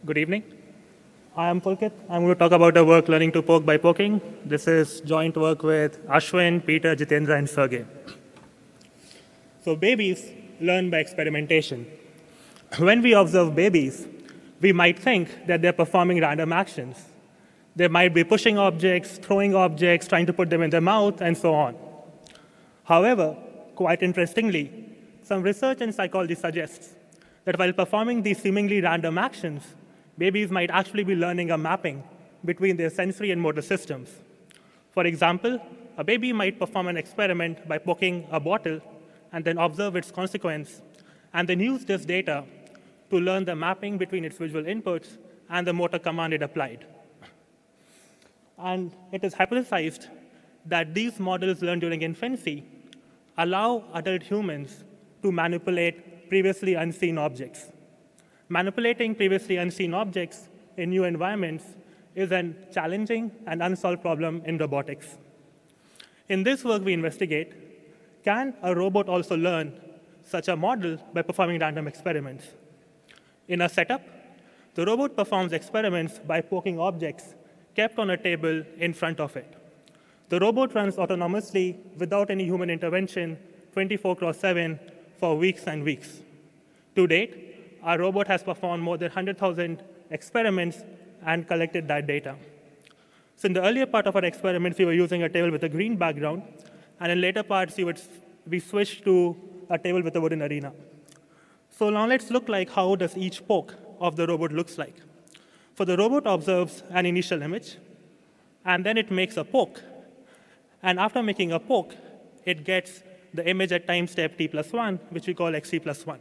Good evening. I am Pulkit. I'm going to talk about the work Learning to Poke by Poking. This is joint work with Ashwin, Peter, Jitendra, and Sergey. So babies learn by experimentation. When we observe babies, we might think that they're performing random actions. They might be pushing objects, throwing objects, trying to put them in their mouth, and so on. However, quite interestingly, some research in psychology suggests that while performing these seemingly random actions, babies might actually be learning a mapping between their sensory and motor systems. For example, a baby might perform an experiment by poking a bottle and then observe its consequence, and then use this data to learn the mapping between its visual inputs and the motor command it applied. And it is hypothesized that these models learned during infancy allow adult humans to manipulate previously unseen objects. Manipulating previously unseen objects in new environments is a challenging and unsolved problem in robotics. In this work, we investigate, can a robot also learn such a model by performing random experiments? In a setup, the robot performs experiments by poking objects kept on a table in front of it. The robot runs autonomously without any human intervention 24/7 for weeks and weeks. To date, our robot has performed more than 100,000 experiments and collected that data. So in the earlier part of our experiments, we were using a table with a green background, and in later parts, we switched to a table with a wooden arena. So now let's look like how does each poke of the robot looks like. For the robot observes an initial image, and then it makes a poke. And after making a poke, it gets the image at time step t+1, which we call xt+1.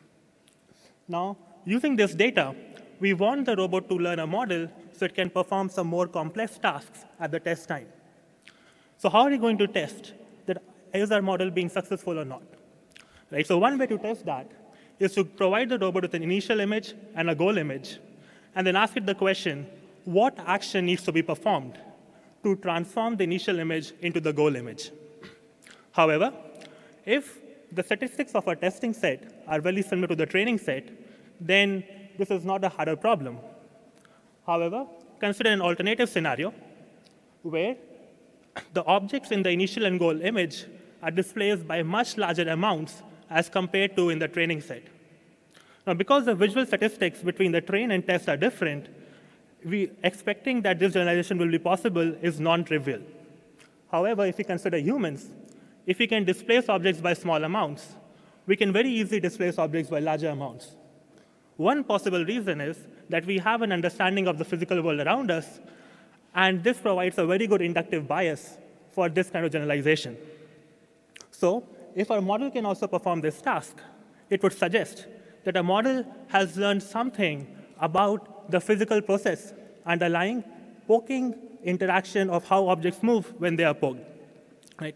Now, using this data, we want the robot to learn a model so it can perform some more complex tasks at the test time. So how are we going to test that is our model being successful or not? Right? So one way to test that is to provide the robot with an initial image and a goal image, and then ask it the question, what action needs to be performed to transform the initial image into the goal image? However, if the statistics of our testing set are very similar to the training set, then this is not a harder problem. However, consider an alternative scenario where the objects in the initial and goal image are displayed by much larger amounts as compared to in the training set. Now, because the visual statistics between the train and test are different, expecting that this generalization will be possible is non-trivial. However, if we consider humans, if we can displace objects by small amounts, we can very easily displace objects by larger amounts. One possible reason is that we have an understanding of the physical world around us, and this provides a very good inductive bias for this kind of generalization. So, if our model can also perform this task, it would suggest that a model has learned something about the physical process underlying poking interaction of how objects move when they are poked. Right?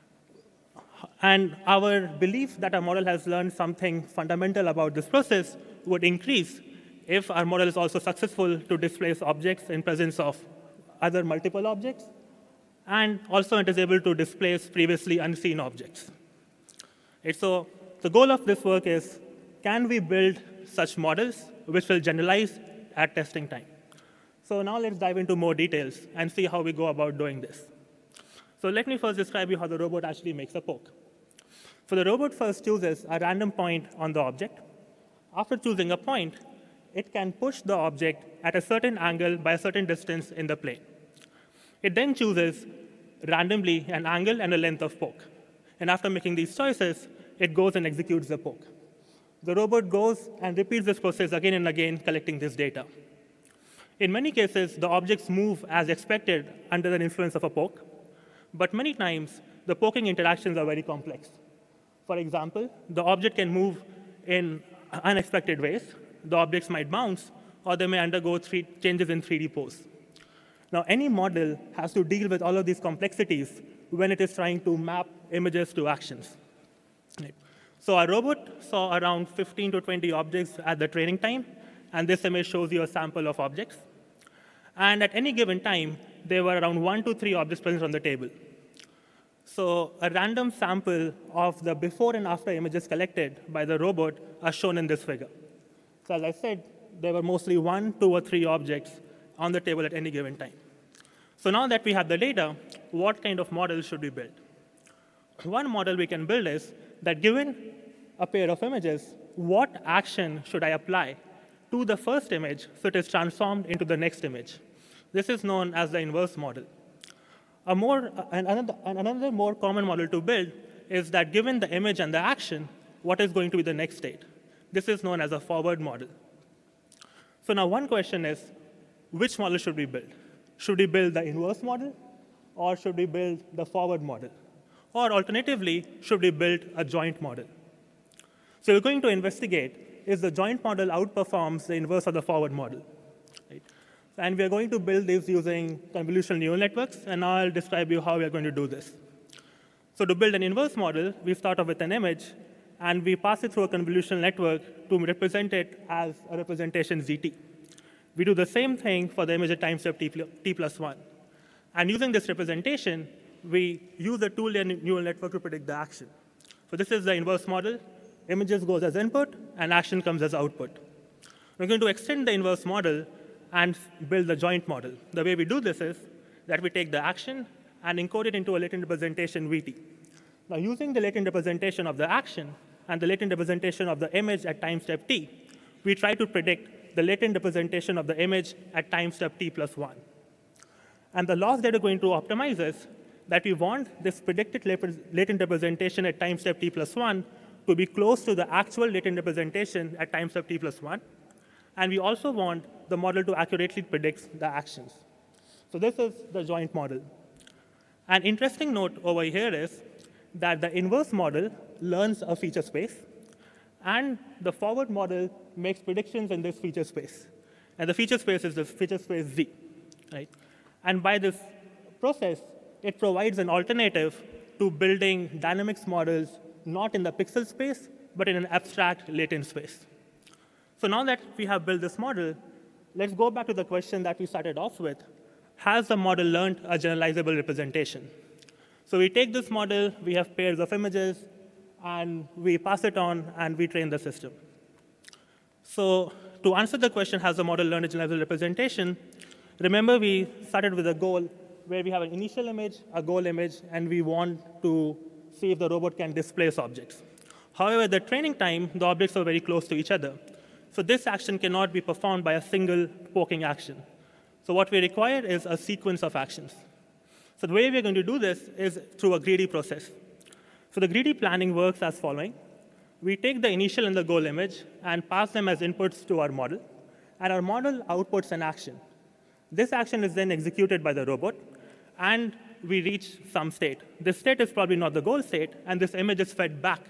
And our belief that our model has learned something fundamental about this process would increase if our model is also successful to displace objects in presence of other multiple objects, and also it is able to displace previously unseen objects. Right, so the goal of this work is, can we build such models which will generalize at testing time? So now let's dive into more details and see how we go about doing this. So let me first describe you how the robot actually makes a poke. So the robot first chooses a random point on the object. After choosing a point, it can push the object at a certain angle by a certain distance in the plane. It then chooses randomly an angle and a length of poke. And after making these choices, it goes and executes the poke. The robot goes and repeats this process again and again, collecting this data. In many cases, the objects move as expected under the influence of a poke, but many times, the poking interactions are very complex. For example, the object can move in unexpected ways. The objects might bounce, or they may undergo changes in 3D pose. Now, any model has to deal with all of these complexities when it is trying to map images to actions. Right. So our robot saw around 15 to 20 objects at the training time, and this image shows you a sample of objects. And at any given time, there were around 1 to 3 objects present on the table. So a random sample of the before and after images collected by the robot are shown in this figure. So as I said, there were mostly 1, 2, or 3 objects on the table at any given time. So now that we have the data, what kind of model should we build? One model we can build is that given a pair of images, what action should I apply to the first image so it is transformed into the next image? This is known as the inverse model. Another more common model to build is that given the image and the action, what is going to be the next state? This is known as a forward model. So now one question is, which model should we build? Should we build the inverse model, or should we build the forward model? Or alternatively, should we build a joint model? So we're going to investigate if the joint model outperforms the inverse of the forward model. Right? And we're going to build this using convolutional neural networks, and now I'll describe you how we're going to do this. So to build an inverse model, we start off with an image, and we pass it through a convolutional network to represent it as a representation ZT. We do the same thing for the image at time step t plus 1. And using this representation, we use a two-layer neural network to predict the action. So this is the inverse model. Images goes as input, and action comes as output. We're going to extend the inverse model and build the joint model. The way we do this is that we take the action and encode it into a latent representation VT. Now, using the latent representation of the action and the latent representation of the image at time step t, we try to predict the latent representation of the image at time step t plus 1. And the loss that we're going to optimize is that we want this predicted latent representation at time step t plus 1 to be close to the actual latent representation at time step t plus 1. And we also want the model to accurately predict the actions. So this is the joint model. An interesting note over here is that the inverse model learns a feature space, and the forward model makes predictions in this feature space. And the feature space is this feature space Z. Right? And by this process, it provides an alternative to building dynamics models not in the pixel space, but in an abstract latent space. So now that we have built this model, let's go back to the question that we started off with. Has the model learned a generalizable representation? So we take this model, we have pairs of images, and we pass it on, and we train the system. So to answer the question, has the model learned a generalizable representation, remember we started with a goal where we have an initial image, a goal image, and we want to see if the robot can displace objects. However, at the training time, the objects are very close to each other. So this action cannot be performed by a single poking action. So what we require is a sequence of actions. So the way we're going to do this is through a greedy process. So the greedy planning works as following. We take the initial and the goal image and pass them as inputs to our model, and our model outputs an action. This action is then executed by the robot, and we reach some state. This state is probably not the goal state, and this image is fed back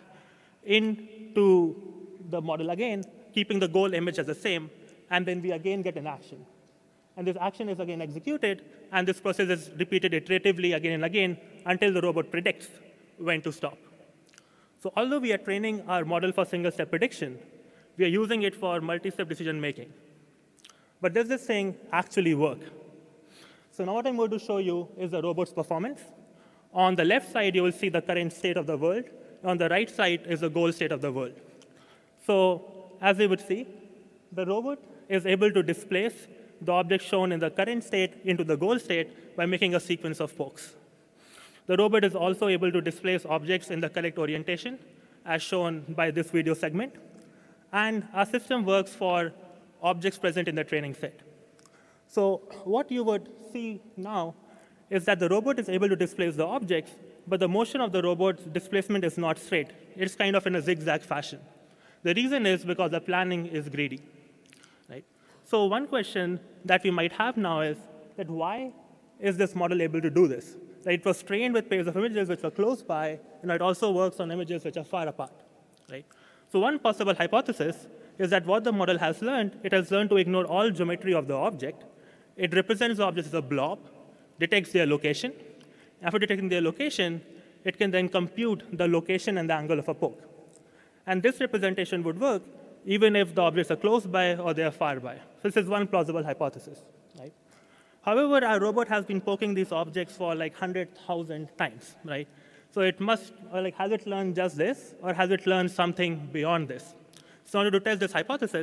into the model again, keeping the goal image as the same, and then we again get an action. And this action is again executed, and this process is repeated iteratively again and again until the robot predicts when to stop. So although we are training our model for single-step prediction, we are using it for multi-step decision making. But does this thing actually work? So now what I'm going to show you is the robot's performance. On the left side, you will see the current state of the world. On the right side is the goal state of the world. So as you would see, the robot is able to displace the object shown in the current state into the goal state by making a sequence of pokes. The robot is also able to displace objects in the correct orientation, as shown by this video segment. And our system works for objects present in the training set. So what you would see now is that the robot is able to displace the objects, but the motion of the robot's displacement is not straight. It's kind of in a zigzag fashion. The reason is because the planning is greedy. Right? So one question that we might have now is that why is this model able to do this? It was trained with pairs of images which were close by, and it also works on images which are far apart. Right? So one possible hypothesis is that what the model has learned, it has learned to ignore all geometry of the object. It represents the object as a blob, detects their location. After detecting their location, it can then compute the location and the angle of a poke. And this representation would work even if the objects are close by or they are far by. So this is one plausible hypothesis. Right? However, our robot has been poking these objects for like 100,000 times. Right? So it must, has it learned just this, or has it learned something beyond this? So in order to test this hypothesis,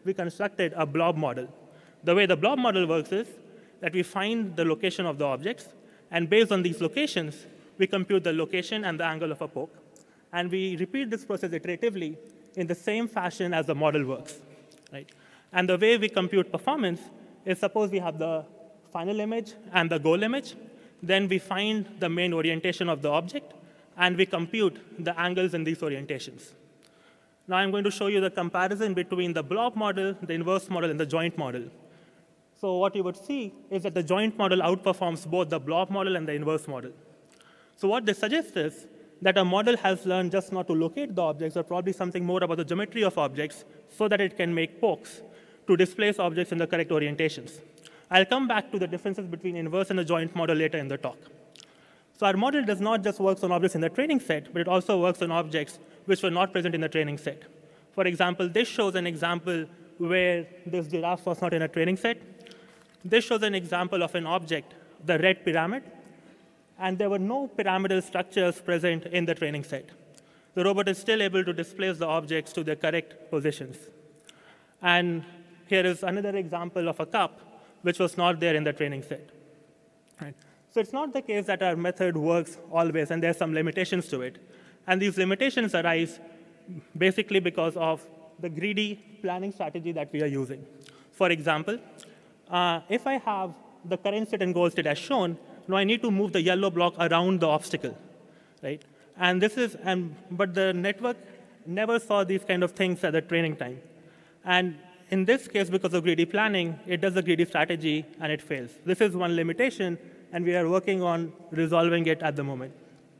we constructed a blob model. The way the blob model works is that we find the location of the objects, and based on these locations, we compute the location and the angle of a poke. And we repeat this process iteratively in the same fashion as the model works. Right? And the way we compute performance is, suppose we have the final image and the goal image. Then we find the main orientation of the object, and we compute the angles in these orientations. Now I'm going to show you the comparison between the blob model, the inverse model, and the joint model. So what you would see is that the joint model outperforms both the blob model and the inverse model. So what this suggests is that a model has learned just not to locate the objects, or probably something more about the geometry of objects, so that it can make pokes to displace objects in the correct orientations. I'll come back to the differences between inverse and the joint model later in the talk. So our model does not just work on objects in the training set, but it also works on objects which were not present in the training set. For example, this shows an example where this giraffe was not in a training set. This shows an example of an object, the red pyramid, and there were no pyramidal structures present in the training set. The robot is still able to displace the objects to their correct positions. And here is another example of a cup, which was not there in the training set. Right. So it's not the case that our method works always, and there are some limitations to it. And these limitations arise basically because of the greedy planning strategy that we are using. For example, if I have the current state and goal state as shown, now I need to move the yellow block around the obstacle, right? And but the network never saw these kind of things at the training time. And in this case, because of greedy planning, it does a greedy strategy and it fails. This is one limitation, and we are working on resolving it at the moment.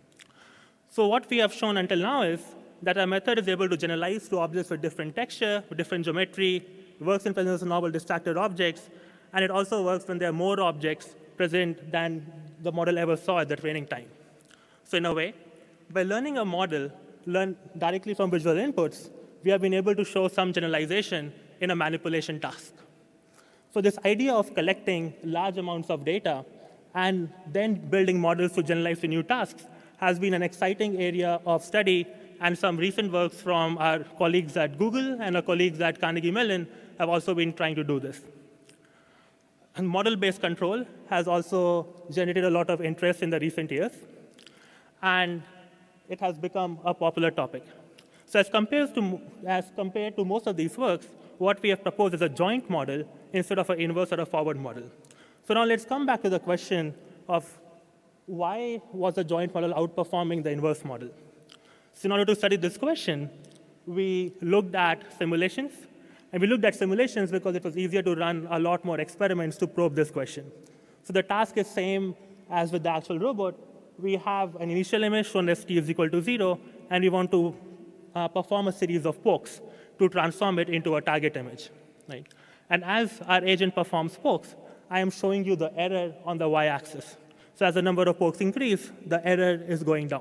So what we have shown until now is that our method is able to generalize to objects with different texture, with different geometry, works in presence of novel distracted objects, and it also works when there are more objects present than the model ever saw at the training time. So in a way, by learning a model, learn directly from visual inputs, we have been able to show some generalization in a manipulation task. So this idea of collecting large amounts of data and then building models to generalize to new tasks has been an exciting area of study, and some recent works from our colleagues at Google and our colleagues at Carnegie Mellon have also been trying to do this. And model-based control has also generated a lot of interest in the recent years, and it has become a popular topic. So as compared to most of these works, what we have proposed is a joint model instead of an inverse or a forward model. So now let's come back to the question of why was the joint model outperforming the inverse model? So in order to study this question, we looked at simulations. And we looked at simulations because it was easier to run a lot more experiments to probe this question. So the task is same as with the actual robot. We have an initial image shown as t is equal to 0, and we want to perform a series of pokes to transform it into a target image. Right? And as our agent performs pokes, I am showing you the error on the y-axis. So as the number of pokes increase, the error is going down.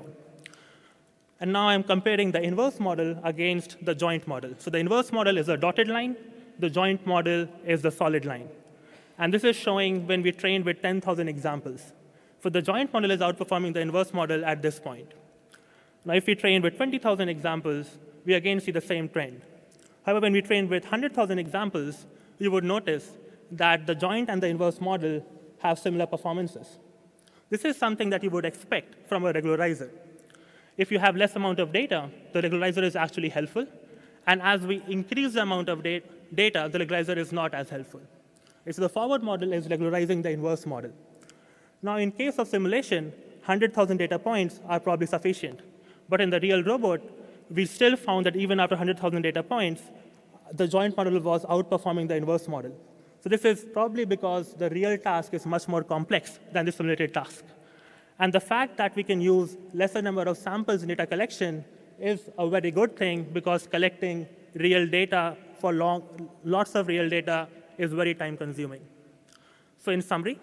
And now I'm comparing the inverse model against the joint model. So the inverse model is a dotted line. The joint model is the solid line. And this is showing when we trained with 10,000 examples. So the joint model is outperforming the inverse model at this point. Now, if we train with 20,000 examples, we again see the same trend. However, when we train with 100,000 examples, you would notice that the joint and the inverse model have similar performances. This is something that you would expect from a regularizer. If you have less amount of data, the regularizer is actually helpful. And as we increase the amount of data, the regularizer is not as helpful. So the forward model is regularizing the inverse model. Now, in case of simulation, 100,000 data points are probably sufficient. But in the real robot, we still found that even after 100,000 data points, the joint model was outperforming the inverse model. So this is probably because the real task is much more complex than the simulated task. And the fact that we can use lesser number of samples in data collection is a very good thing, because collecting real data for lots of real data is very time-consuming. So in summary,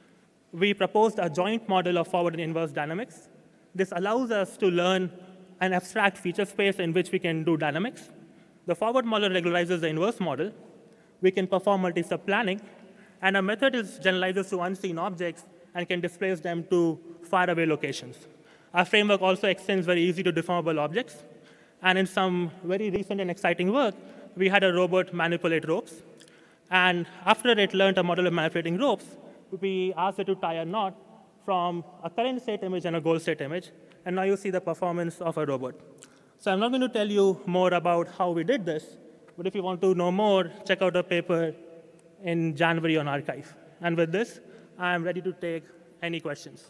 we proposed a joint model of forward and inverse dynamics. This allows us to learn an abstract feature space in which we can do dynamics. The forward model regularizes the inverse model. We can perform multi-step planning. And our method generalizes to unseen objects and can displace them to faraway locations. Our framework also extends very easy to deformable objects. And in some very recent and exciting work, we had a robot manipulate ropes. And after it learned a model of manipulating ropes, we asked it to tie a knot from a current state image and a goal state image. And now you see the performance of a robot. So I'm not going to tell you more about how we did this, but if you want to know more, check out a paper in January on arXiv. And with this, I'm ready to take any questions.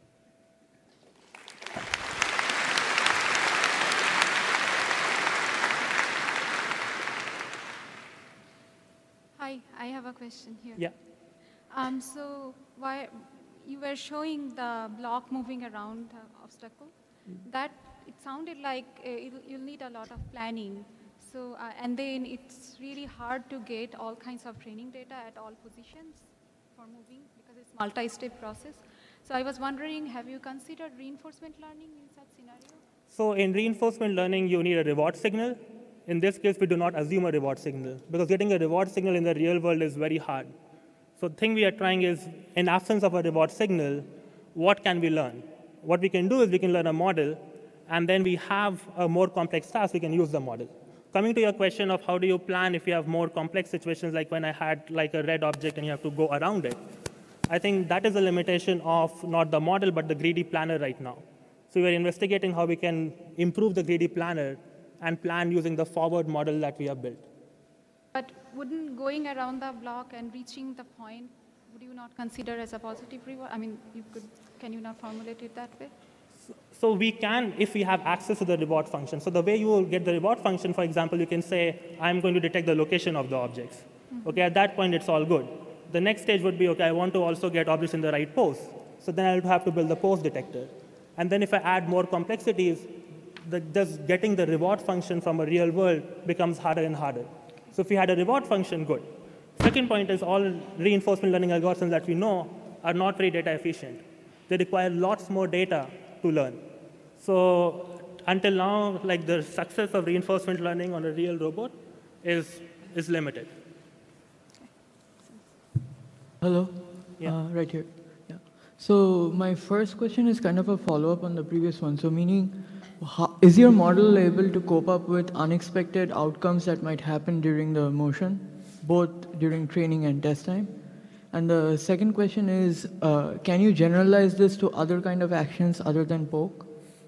Hi, I have a question here. Yeah. So why you were showing the block moving around the obstacle, that it sounded like you'll need a lot of planning. So, and then it's really hard to get all kinds of training data at all positions for moving because it's multi-step process. So I was wondering, have you considered reinforcement learning in such scenario? So in reinforcement learning, you need a reward signal. In this case, we do not assume a reward signal because getting a reward signal in the real world is very hard. So the thing we are trying is, in absence of a reward signal, what can we learn? What we can do is we can learn a model, and then we have a more complex task, we can use the model. Coming to your question of how do you plan if you have more complex situations, like when I had like a red object and you have to go around it, I think that is a limitation of not the model, but the greedy planner right now. So we are investigating how we can improve the greedy planner and plan using the forward model that we have built. But wouldn't going around the block and reaching the point, would you not consider as a positive reward? I mean, can you not formulate it that way? So we can, if we have access to the reward function. So the way you will get the reward function, for example, you can say, I'm going to detect the location of the objects. Okay, at that point, it's all good. The next stage would be, okay, I want to also get objects in the right pose. So then I'll have to build the pose detector. And then if I add more complexities, just getting the reward function from a real world becomes harder and harder. So if we had a reward function, good. Second point is all reinforcement learning algorithms that we know are not very data efficient. They require lots more data to learn. So until now, like the success of reinforcement learning on a real robot is limited. Hello. Yeah. Right here. Yeah. So my first question is kind of a follow-up on the previous one. So meaning, is your model able to cope up with unexpected outcomes that might happen during the motion, both during training and test time? And the second question is, can you generalize this to other kind of actions other than poke?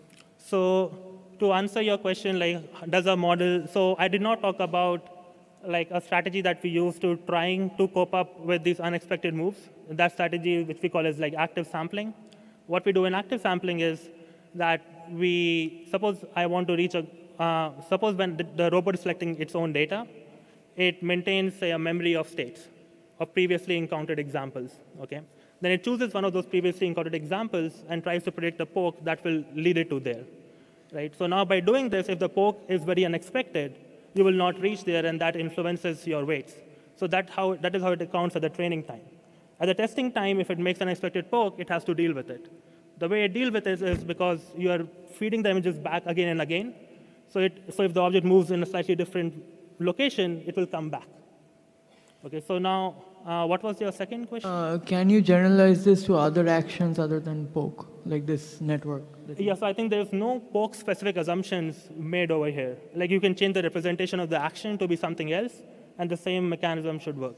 So to answer your question, like, does a model, so I did not talk about like a strategy that we use to trying to cope up with these unexpected moves. That strategy, which we call as like active sampling. What we do in active sampling is that suppose I want to reach suppose when the robot is selecting its own data, it maintains, say, a memory of states of previously encountered examples, okay? Then it chooses one of those previously encountered examples and tries to predict a poke that will lead it to there, right? So now by doing this, if the poke is very unexpected, you will not reach there, and that influences your weights. So that is how it accounts for the training time. At the testing time, if it makes an unexpected poke, it has to deal with it. The way it deals with it is because you are feeding the images back again and again. So if the object moves in a slightly different location, it will come back. Okay, so now, what was your second question? Can you generalize this to other actions other than poke, like this network? Yeah, so I think there's no poke-specific assumptions made over here. Like you can change the representation of the action to be something else, and the same mechanism should work.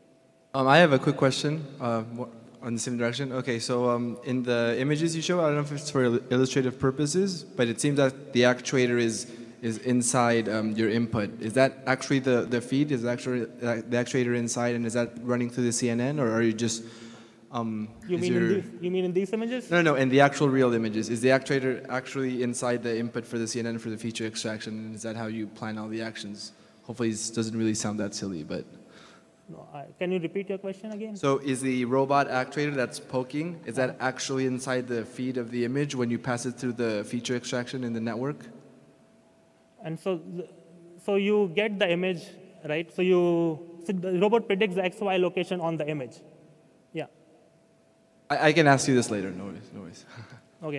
I have a quick question on the same direction. Okay, so in the images you show, I don't know if it's for illustrative purposes, but it seems that the actuator is inside your input. Is that actually the feed? Is actually the actuator inside, and is that running through the CNN, or are you just You mean in these images? No, in the actual real images. Is the actuator actually inside the input for the CNN for the feature extraction, and is that how you plan all the actions? Hopefully this doesn't really sound that silly, but... No, can you repeat your question again? So is the robot actuator that's poking, is that actually inside the feed of the image when you pass it through the feature extraction in the network? And so you get the image, right? So the robot predicts the XY location on the image. Yeah. I can ask you this later, no worries. Okay.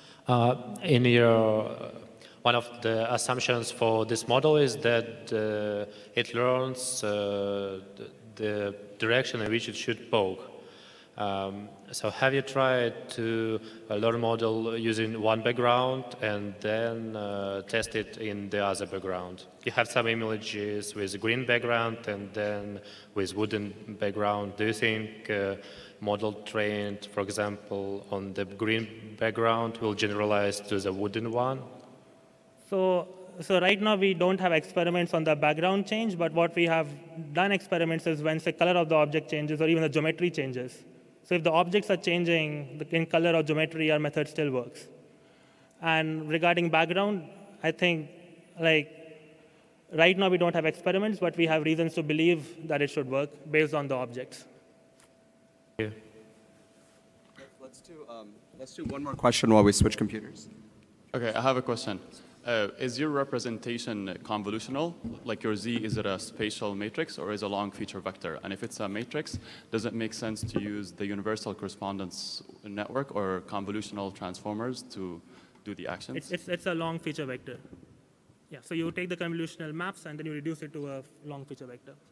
In your, one of the assumptions for this model is that it learns the direction in which it should poke. So have you tried to learn a model using one background and then test it in the other background? You have some images with green background and then with wooden background. Do you think model trained, for example, on the green background will generalize to the wooden one? So right now we don't have experiments on the background change, but what we have done experiments is when the color of the object changes or even the geometry changes. So if the objects are changing in color or geometry, our method still works. And regarding background, I think right now we don't have experiments, but we have reasons to believe that it should work based on the objects. Yeah. Let's do one more question while we switch computers. Okay, I have a question. Is your representation convolutional? Like your Z, is it a spatial matrix or is it a long feature vector? And if it's a matrix, does it make sense to use the universal correspondence network or convolutional transformers to do the actions? It's a long feature vector. Yeah, so you take the convolutional maps and then you reduce it to a long feature vector.